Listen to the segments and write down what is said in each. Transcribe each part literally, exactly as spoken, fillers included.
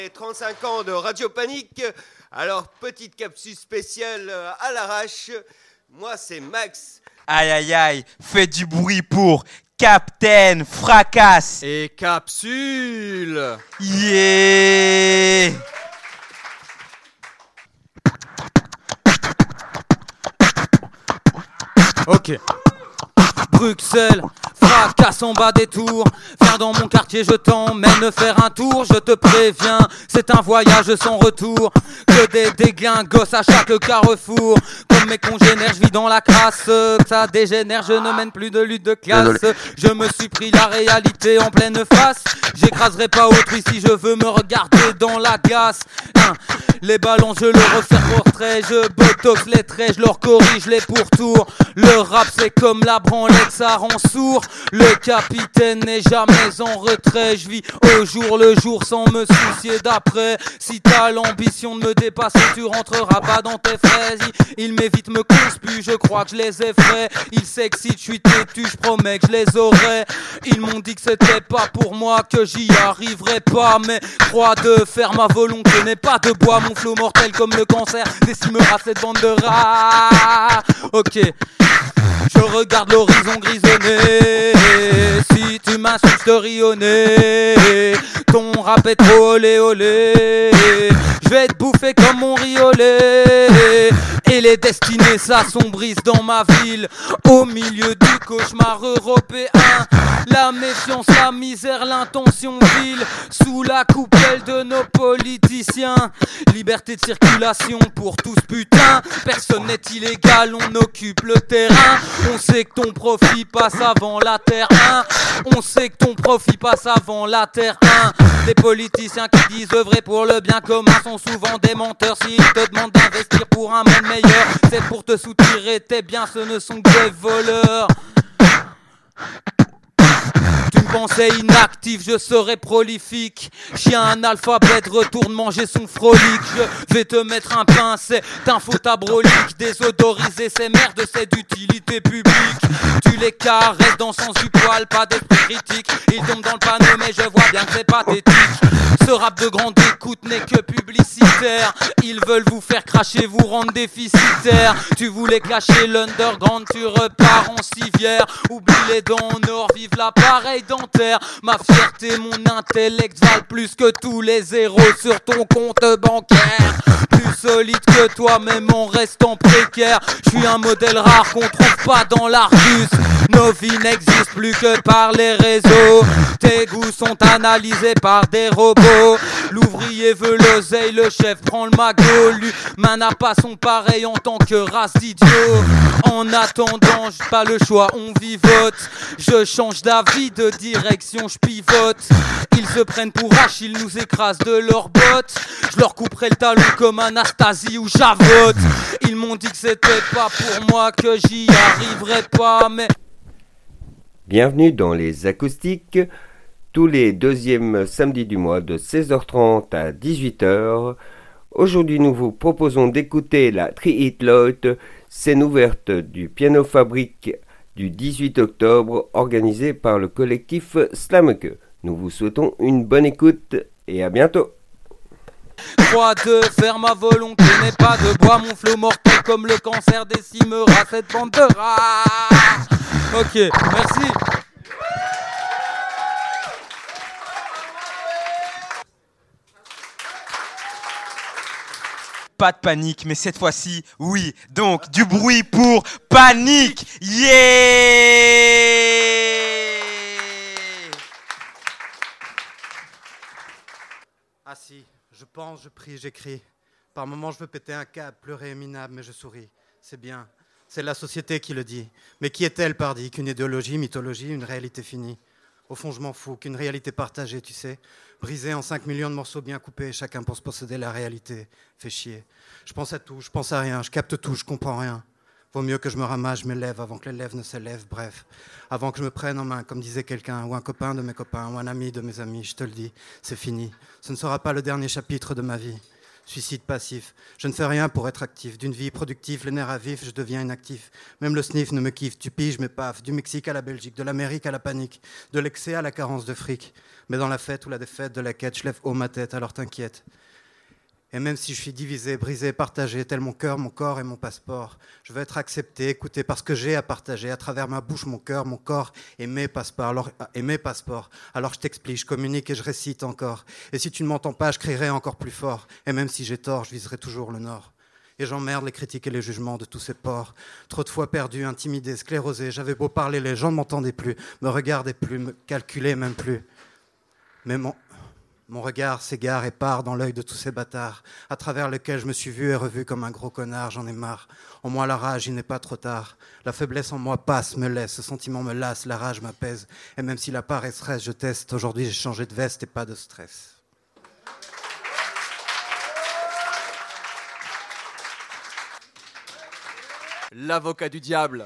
trente-cinq ans de Radio Panique. Alors, petite capsule spéciale à l'arrache. Moi, c'est Max. Aïe aïe aïe, fais du bruit pour Captain Fracasse et Capsule. Yeah. Ok. Bruxelles, fracasse en bas des tours. Viens dans mon quartier, je t'emmène faire un tour. Je te préviens, c'est un voyage sans retour. Que des déglingos à chaque carrefour. Comme mes congénères, je vis dans la crasse. Ça dégénère, je ne mène plus de lutte de classe. Désolé. Je me suis pris la réalité en pleine face. J'écraserai pas autrui si je veux me regarder dans la glace. Hein. Les ballons, je le refais portrait. Je botox les traits, je leur corrige les pourtours. Le rap, c'est comme la branlette, ça rend sourd. Le capitaine n'est jamais en retrait. Je vis au jour le jour sans me soucier d'après. Si t'as l'ambition de me dépasser, tu rentreras pas dans tes fraises. Il, il m'évite, me conspue, je crois que je les effraie. Il s'excite, je suis têtu, je promets que je les aurai. Ils m'ont dit que c'était pas pour moi, que j'y arriverais pas. Mais crois de faire ma volonté n'est pas de bois. Mon flot mortel comme le cancer décimera cette bande de rats. Ok. Je regarde l'horizon grisonné. Si tu m'insultes, je te ris au nez. Ton rap est trop olé olé. Je vais te bouffer comme mon riolet. Et les destinées s'assombrissent dans ma ville. Au milieu du cauchemar européen. La méfiance, la misère, l'intention vile. Sous la coupelle de nos politiciens. Liberté de circulation pour tous putain. Personne n'est illégal, on occupe le terrain. On sait que ton profit passe avant la terre un. On sait que ton profit passe avant la terre un. Des politiciens qui disent œuvrer pour le bien commun sont souvent des menteurs. S'ils te demandent d'investir pour un monde meilleur, c'est pour te soutirer tes biens, ce ne sont que des voleurs. Tu me pensais inactif, je serais prolifique. Chien analphabète, retourne manger son frolique. Je vais te mettre un pain, c'est un faux tabrolique. Désodoriser ces merdes, c'est d'utilité publique. Tu les caresses dans le sens du poil, pas d'esprit critique. Ils tombent dans le panneau mais je vois bien que c'est pathétique. Ce rap de grande écoute n'est que publicitaire. Ils veulent vous faire cracher, vous rendre déficitaire. Tu voulais clasher l'underground, tu repars en civière. Oublie les dents en or, vive l'appareil dentaire. Ma fierté, mon intellect valent plus que tous les zéros sur ton compte bancaire. Plus solide que toi, même en restant précaire. Je suis un modèle rare qu'on trouve pas dans l'Argus. Nos vies n'existent plus que par les réseaux. Tes goûts sont analysés par des robots. L'ouvrier veut l'oseille, le chef prend le magot. L'humain n'a pas son pareil en tant que race d'idiots. En attendant, j'ai pas le choix, on vivote. Je change d'avis, de direction, je pivote. Ils se prennent pour H, ils nous écrasent de leurs bottes. Je leur couperai le talon comme Anastasie ou Javotte. Ils m'ont dit que c'était pas pour moi, que j'y arriverais pas, mais... Bienvenue dans les acoustiques, tous les deuxièmes samedis du mois de seize heures trente à dix-huit heures. Aujourd'hui, nous vous proposons d'écouter la Tri-Hit Lot, scène ouverte du Piano Fabrique du dix-huit octobre, organisée par le collectif Slamke. Nous vous souhaitons une bonne écoute et à bientôt. Crois de faire ma volonté n'est pas de bois. Mon flot mortel comme le cancer décimera cette bande de rats. Ok, merci. Pas de panique, mais cette fois-ci, oui. Donc, du bruit pour Panique. Yeah. Ah si, je pense, je prie, j'écris. Par moments, je veux péter un câble, pleurer minable, mais je souris. C'est bien. C'est la société qui le dit. Mais qui est-elle, pardi? Qu'une idéologie, mythologie, une réalité finie? Au fond, je m'en fous. Qu'une réalité partagée, tu sais. Brisée en cinq millions de morceaux bien coupés, chacun pour se posséder la réalité. Fait chier. Je pense à tout, je pense à rien, je capte tout, je comprends rien. Vaut mieux que je me ramasse, je me lève avant que les lèvres ne s'élèvent, bref. Avant que je me prenne en main, comme disait quelqu'un, ou un copain de mes copains, ou un ami de mes amis, je te le dis, c'est fini. Ce ne sera pas le dernier chapitre de ma vie. Suicide passif. Je ne fais rien pour être actif. D'une vie productive, le nerf à vif, je deviens inactif. Même le sniff ne me kiffe. Du pige, mais paf. Du Mexique à la Belgique, de l'Amérique à la panique, de l'excès à la carence de fric. Mais dans la fête ou la défaite de la quête, je lève haut ma tête, alors t'inquiète. Et même si je suis divisé, brisé, partagé, tel mon cœur, mon corps et mon passeport, je veux être accepté, écouté par ce que j'ai à partager, à travers ma bouche, mon cœur, mon corps et mes passeports. Alors, et mes passeports. Alors je t'explique, je communique et je récite encore. Et si tu ne m'entends pas, je crierai encore plus fort. Et même si j'ai tort, je viserai toujours le nord. Et j'emmerde les critiques et les jugements de tous ces porcs. Trop de fois perdu, intimidé, sclérosé. J'avais beau parler, les gens ne m'entendaient plus, me regardaient plus, me calculaient même plus. Mais mon... Mon regard s'égare et part dans l'œil de tous ces bâtards, à travers lesquels je me suis vu et revu comme un gros connard, j'en ai marre. En moi la rage, il n'est pas trop tard. La faiblesse en moi passe, me laisse, ce sentiment me lasse, la rage m'apaise. Et même si la paresse reste, je teste. Aujourd'hui j'ai changé de veste et pas de stress. L'avocat du diable.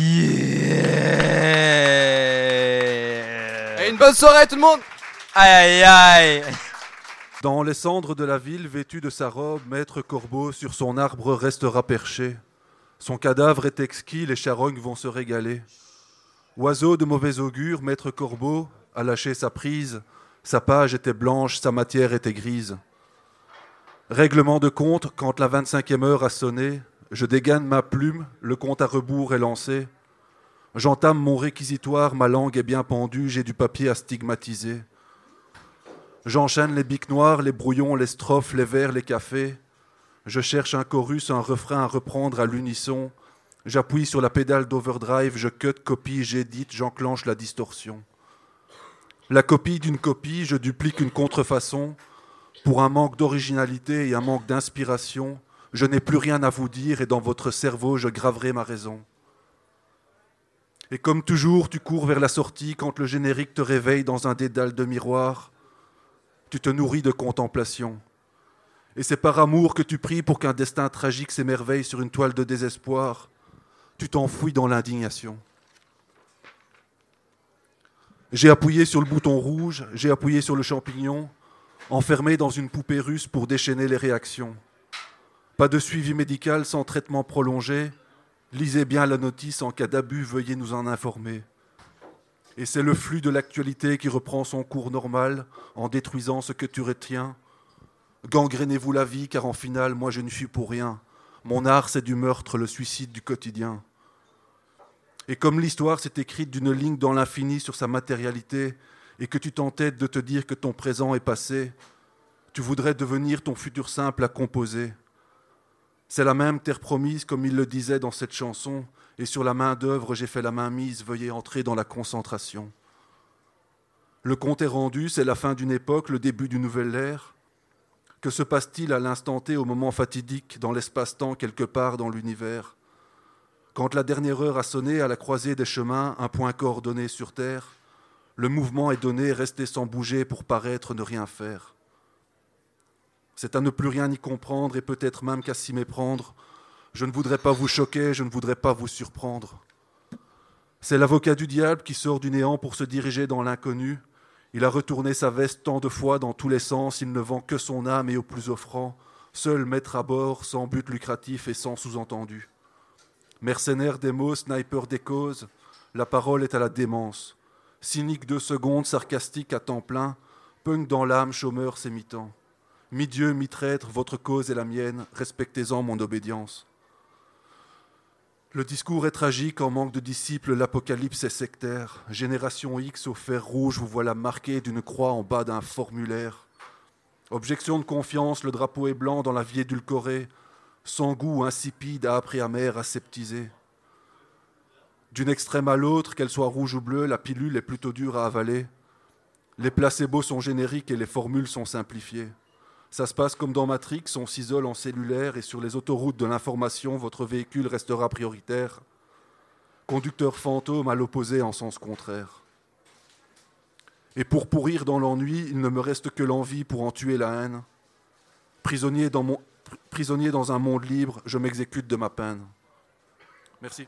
Yeah. Et une bonne soirée tout le monde. Aïe, aïe, aïe. Dans les cendres de la ville, vêtu de sa robe, maître Corbeau sur son arbre restera perché. Son cadavre est exquis, les charognes vont se régaler. Oiseau de mauvais augure, maître Corbeau a lâché sa prise. Sa page était blanche, sa matière était grise. Règlement de compte, quand la vingt-cinquième heure a sonné, je dégaine ma plume, le compte à rebours est lancé. J'entame mon réquisitoire, ma langue est bien pendue, j'ai du papier à stigmatiser. J'enchaîne les bics noirs, les brouillons, les strophes, les vers, les cafés. Je cherche un chorus, un refrain à reprendre à l'unisson. J'appuie sur la pédale d'overdrive, je cut, copie, j'édite, j'enclenche la distorsion. La copie d'une copie, je duplique une contrefaçon. Pour un manque d'originalité et un manque d'inspiration, je n'ai plus rien à vous dire et dans votre cerveau, je graverai ma raison. Et comme toujours, tu cours vers la sortie quand le générique te réveille dans un dédale de miroir. Tu te nourris de contemplation. Et c'est par amour que tu pries pour qu'un destin tragique s'émerveille sur une toile de désespoir. Tu t'enfouis dans l'indignation. J'ai appuyé sur le bouton rouge, j'ai appuyé sur le champignon, enfermé dans une poupée russe pour déchaîner les réactions. Pas de suivi médical sans traitement prolongé. Lisez bien la notice, en cas d'abus, veuillez nous en informer. Et c'est le flux de l'actualité qui reprend son cours normal en détruisant ce que tu retiens. Gangrénez-vous la vie, car en finale, moi je ne suis pour rien. Mon art, c'est du meurtre, le suicide du quotidien. Et comme l'histoire s'est écrite d'une ligne dans l'infini sur sa matérialité, et que tu t'entêtes de te dire que ton présent est passé, tu voudrais devenir ton futur simple à composer. C'est la même terre promise, comme il le disait dans cette chanson, et sur la main d'œuvre j'ai fait la main mise, veuillez entrer dans la concentration. Le compte est rendu, c'est la fin d'une époque, le début d'une nouvelle ère. Que se passe-t-il à l'instant T, au moment fatidique, dans l'espace-temps, quelque part dans l'univers? Quand la dernière heure a sonné, à la croisée des chemins, un point coordonné sur Terre, le mouvement est donné, rester sans bouger pour paraître ne rien faire. C'est à ne plus rien y comprendre et peut-être même qu'à s'y méprendre. Je ne voudrais pas vous choquer, je ne voudrais pas vous surprendre. C'est l'avocat du diable qui sort du néant pour se diriger dans l'inconnu. Il a retourné sa veste tant de fois dans tous les sens, il ne vend que son âme et au plus offrant, seul maître à bord, sans but lucratif et sans sous-entendu. Mercenaire des mots, sniper des causes, la parole est à la démence. Cynique deux secondes, sarcastique à temps plein, punk dans l'âme, chômeur sémitant. Mi-dieu, mi-traître, votre cause est la mienne, respectez-en mon obédience. Le discours est tragique, en manque de disciples, l'apocalypse est sectaire. Génération X au fer rouge, vous voilà marqué d'une croix en bas d'un formulaire. Objection de confiance, le drapeau est blanc dans la vie édulcorée, sans goût, insipide, âpre et amer, aseptisé. D'une extrême à l'autre, qu'elle soit rouge ou bleue, la pilule est plutôt dure à avaler. Les placebos sont génériques et les formules sont simplifiées. Ça se passe comme dans Matrix, on s'isole en cellulaire et sur les autoroutes de l'information, votre véhicule restera prioritaire. Conducteur fantôme à l'opposé en sens contraire. Et pour pourrir dans l'ennui, il ne me reste que l'envie pour en tuer la haine. Prisonnier dans, mon, prisonnier dans un monde libre, je m'exécute de ma peine. Merci.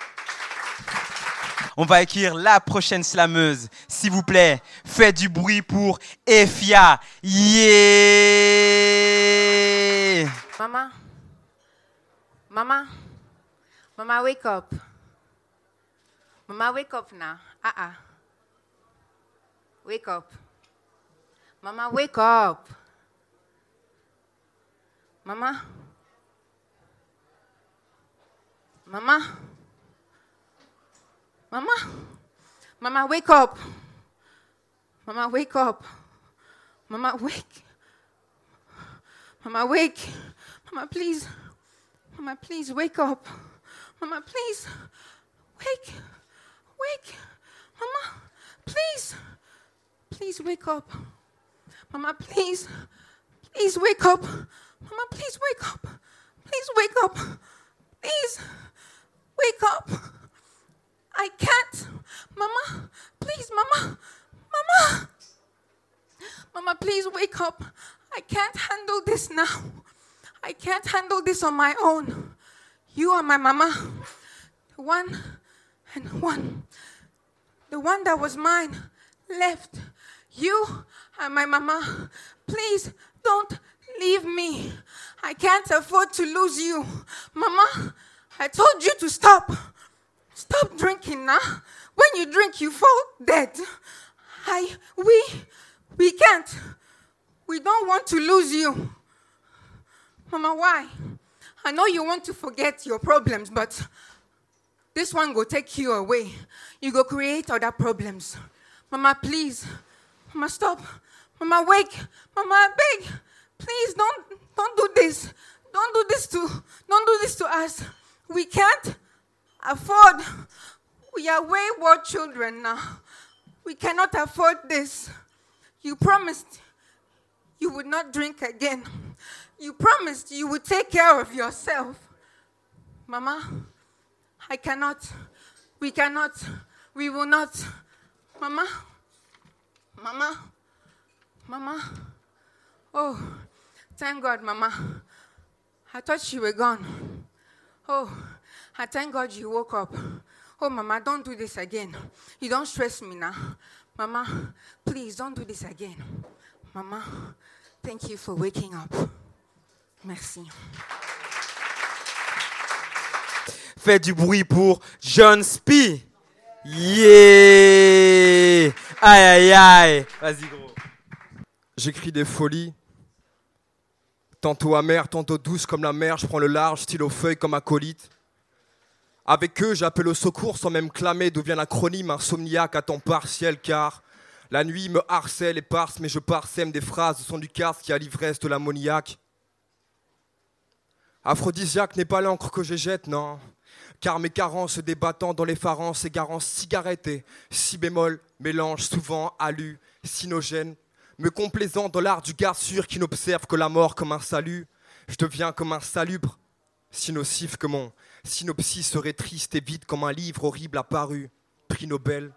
On va accueillir la prochaine slameuse. S'il vous plaît, faites du bruit pour Efia. Yeah! Mama, Mama, Mama, wake up. Mama, wake up now. Uh-uh. Wake up. Mama, wake up. Mama. Mama. Mama. Mama, wake up. Mama, wake up. Mama, wake. Mama, wake. Mama, please. Mama, please, wake up. Mama, please. Wake. Wake. Mama, please. Please wake up. Mama, please. Please wake up. Mama, please wake up. Please wake up. Please wake up. I can't. Mama, please, Mama. Mama. Mama, please wake up. I can't handle this now. I can't handle this on my own. You are my mama. The one and one. The one that was mine left. You are my mama. Please don't leave me. I can't afford to lose you. Mama, I told you to stop. Stop drinking now. When you drink, you fall dead. I, we, we can't. We don't want to lose you. Mama, why? I know you want to forget your problems, but this one will take you away. You go create other problems. Mama, please. Mama, stop. Mama, wake. Mama, I beg. Please don't, don't do this. Don't do this to, don't do this to us. We can't afford. We are wayward children now. We cannot afford this. You promised you would not drink again. You promised you would take care of yourself. Mama, I cannot. We cannot. We will not. Mama, Mama, Mama. Oh, thank God, Mama. I thought you were gone. Oh, I thank God you woke up. Oh, Mama, don't do this again. You don't stress me now. Mama, please don't do this again. Mama, thank you for waking up. Merci. Faites du bruit pour John Spee. Yeah! Aïe, aïe, aïe. Vas-y, gros. J'écris des folies, tantôt amères, tantôt douces comme la mer. Je prends le large, stylo feuille comme acolyte. Avec eux, j'appelle au secours sans même clamer d'où vient l'acronyme insomniaque à temps partiel, car la nuit me harcèle et parse, mais je parsème des phrases au son du casque qui a l'ivresse de l'ammoniaque. Aphrodisiaque n'est pas l'encre que je jette, non, car mes carences débattant dans les pharences égarant cigarette et si bémol mélange souvent hallucinogène, me complaisant dans l'art du gars sûr qui n'observe que la mort comme un salut. Je deviens comme un salubre, si nocif que mon synopsis serait triste et vide comme un livre horrible apparu, prix Nobel.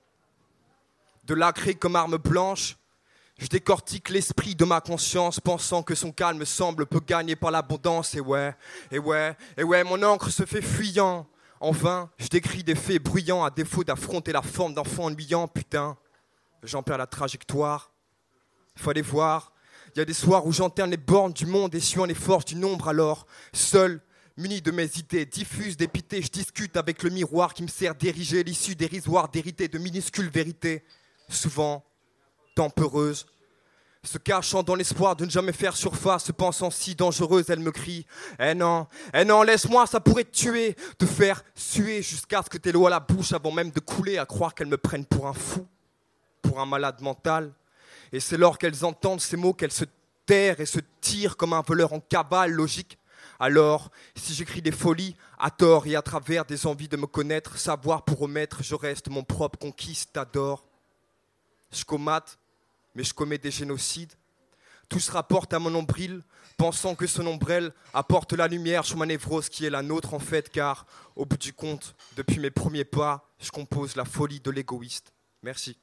De l'acré comme arme blanche, je décortique l'esprit de ma conscience, pensant que son calme semble peu gagné par l'abondance. Et ouais, et ouais, et ouais, mon encre se fait fuyant. En vain, je décris des faits bruyants à défaut d'affronter la forme d'enfant ennuyant. Putain, j'en perds la trajectoire. Fallait voir, il y a des soirs où j'enterne les bornes du monde, essuyant les forces du nombre. Alors, seul, muni de mes idées diffuses, dépité, je discute avec le miroir qui me sert d'ériger l'issue dérisoire d'hériter de minuscules vérités, souvent tempeureuse, se cachant dans l'espoir de ne jamais faire surface, se pensant si dangereuse, elle me crie « Eh non, eh non, laisse-moi, ça pourrait te tuer, te faire suer jusqu'à ce que t'aies l'eau à la bouche avant même de couler, à croire qu'elle me prenne pour un fou, pour un malade mental. » Et c'est lors qu'elles entendent ces mots qu'elles se terrent et se tirent comme un voleur en cabale logique. Alors, si j'écris des folies, à tort et à travers des envies de me connaître, savoir pour remettre, je reste mon propre conquistador. Je comate, mais je commets des génocides. Tout se rapporte à mon nombril, pensant que son ombrelle apporte la lumière sur ma névrose qui est la nôtre en fait, car au bout du compte, depuis mes premiers pas, je compose la folie de l'égoïste. Merci.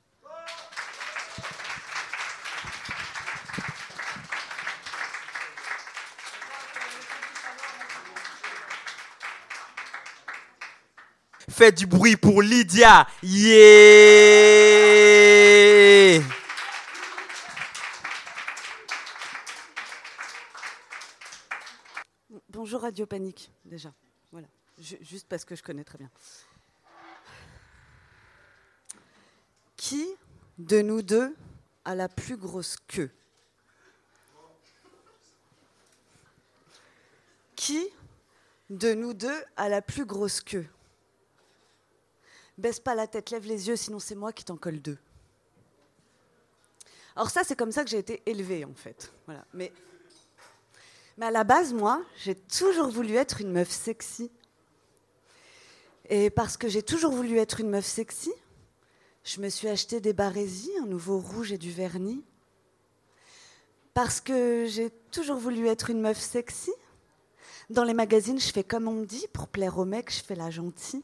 Faites du bruit pour Lydia. Yeah! Bonjour Radio Panique, déjà. Voilà. Ju- juste parce que je connais très bien. Qui de nous deux a la plus grosse queue? Qui de nous deux a la plus grosse queue? Baisse pas la tête, lève les yeux, sinon c'est moi qui t'en colle deux. Alors ça, c'est comme ça que j'ai été élevée, en fait. Voilà. Mais, mais à la base, moi, j'ai toujours voulu être une meuf sexy. Et parce que j'ai toujours voulu être une meuf sexy, je me suis acheté des barésies, un nouveau rouge et du vernis. Parce que j'ai toujours voulu être une meuf sexy, dans les magazines, je fais comme on me dit, pour plaire aux mecs, je fais la gentille.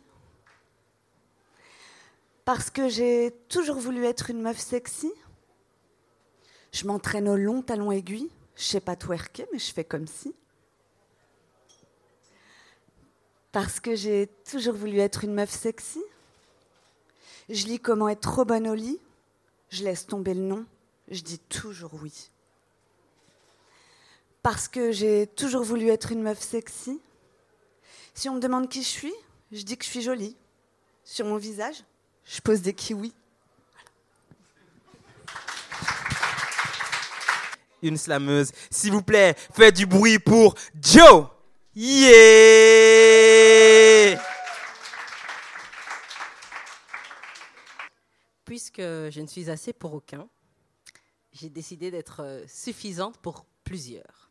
Parce que j'ai toujours voulu être une meuf sexy, je m'entraîne au long talon aiguille, je sais pas twerker, mais je fais comme si. Parce que j'ai toujours voulu être une meuf sexy, je lis comment être trop bonne au lit, je laisse tomber le nom, je dis toujours oui. Parce que j'ai toujours voulu être une meuf sexy, si on me demande qui je suis, je dis que je suis jolie. Sur mon visage, je pose des kiwis. Une slameuse. S'il vous plaît, faites du bruit pour Joe. Yeah! Puisque je ne suis assez pour aucun, j'ai décidé d'être euh, suffisante pour plusieurs.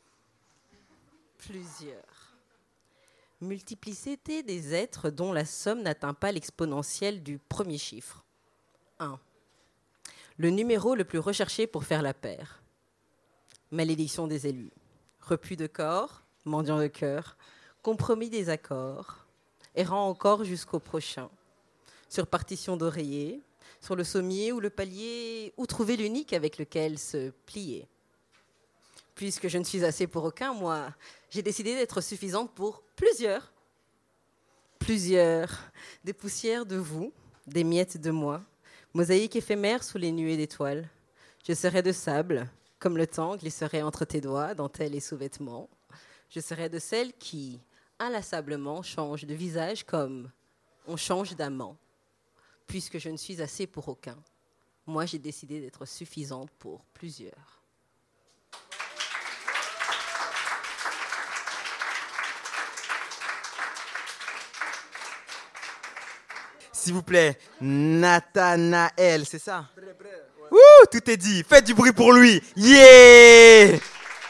Plusieurs. Multiplicité des êtres dont la somme n'atteint pas l'exponentielle du premier chiffre. un. Le numéro le plus recherché pour faire la paire. Malédiction des élus. Repus de corps, mendiant de cœur, compromis des accords, errant encore jusqu'au prochain. Sur partition d'oreiller, sur le sommier ou le palier, où trouver l'unique avec lequel se plier. Puisque je ne suis assez pour aucun, moi, j'ai décidé d'être suffisante pour plusieurs. Plusieurs. Des poussières de vous, des miettes de moi, mosaïque éphémère sous les nuées d'étoiles. Je serai de sable, comme le temps glisserait entre tes doigts, dentelle et sous-vêtements. Je serai de celles qui, inlassablement, changent de visage comme on change d'amant. Puisque je ne suis assez pour aucun, moi, j'ai décidé d'être suffisante pour plusieurs. S'il vous plaît, Nathanaël, c'est ça? Wouh, tout est dit. Faites du bruit pour lui. Yeah!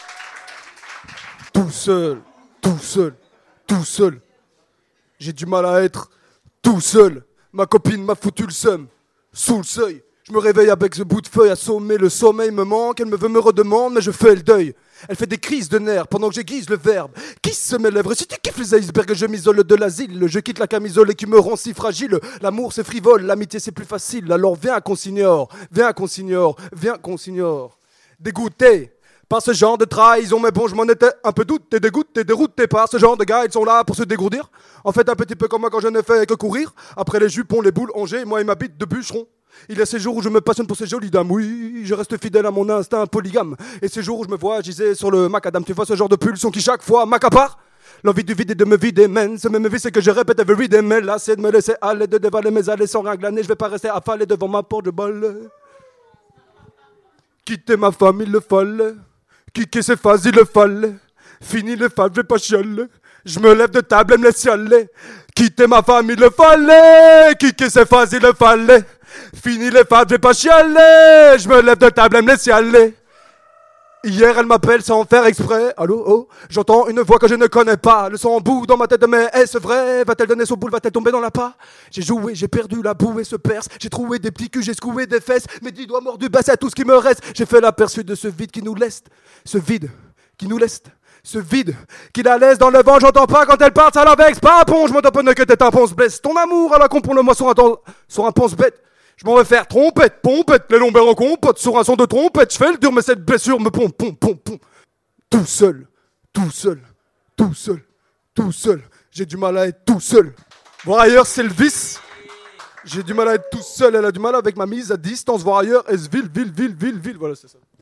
Tout seul, tout seul, tout seul. J'ai du mal à être tout seul. Ma copine m'a foutu le seum. Sous le seuil, je me réveille avec ce bout de feuille assommé. Le sommeil me manque, elle me veut me redemande, mais je fais le deuil. Elle fait des crises de nerfs pendant que j'aiguise le verbe. Kiss mes lèvres, si tu kiffes les icebergs, je m'isole de l'asile. Je quitte la camisole et qui me rend si fragile. L'amour c'est frivole, l'amitié c'est plus facile. Alors viens qu'on s'ignore, viens qu'on s'ignore, viens qu'on s'ignore. Dégoûté par ce genre de trahison, mais bon, je m'en étais un peu douté, dégoûté, dérouté par ce genre de gars, ils sont là pour se dégourdir. En fait, un petit peu comme moi quand je n'ai fait que courir. Après les jupons, les boules, Angers, moi et ma bite de bûcheron. Il y a ces jours où je me passionne pour ces jolies dames, oui, je reste fidèle à mon instinct polygame. Et ces jours où je me vois gisé sur le macadam, tu vois ce genre de pulsion qui chaque fois m'accapare. L'envie du vide et de me vider mène, ce même vie c'est que je répète every day, mais là c'est de me laisser aller, de dévaler mes allées sans rien glaner, je vais pas rester affalé devant ma porte de balle. Quitter ma famille le fallait, kicker ses phases il le fallait, fini les phases je vais pas chialer, je me lève de table et me laisse y aller. Quitter ma famille le fallait, kicker ses phases il le fallait. Fini les fêtes, je vais pas chialer. Je me lève de table, elle me laisse y aller. Hier, elle m'appelle sans faire exprès. Allô, oh, j'entends une voix que je ne connais pas. Le son en bout dans ma tête, mais est-ce vrai? Va-t-elle donner son boule, va-t-elle tomber dans la pas? J'ai joué, j'ai perdu, la bouée se perce. J'ai trouvé des petits culs, j'ai secoué des fesses. Mes dix doigts mordus, bah c'est tout ce qui me reste. J'ai fait l'aperçu de ce vide qui nous laisse. Ce vide qui nous laisse. Ce vide qui la laisse dans le vent, j'entends pas quand elle part, ça la vexe. Pas un pont, je m'entends pas que t'es un ponce blesse. Ton amour à la con pour le moi sur un, ton... sur un ponce bête. Je m'en vais faire trompette, pompette, les lombaires en compote, sur un son de trompette, je fais le dur, mais cette blessure me pompe, pompe, pompe, pompe. Tout seul, tout seul, tout seul, tout seul. J'ai du mal à être tout seul. Voir ailleurs, c'est le vice. J'ai du mal à être tout seul, elle a du mal avec ma mise à distance. Voir ailleurs, est-ce ville, ville, ville, ville, ville. Voilà, c'est ça.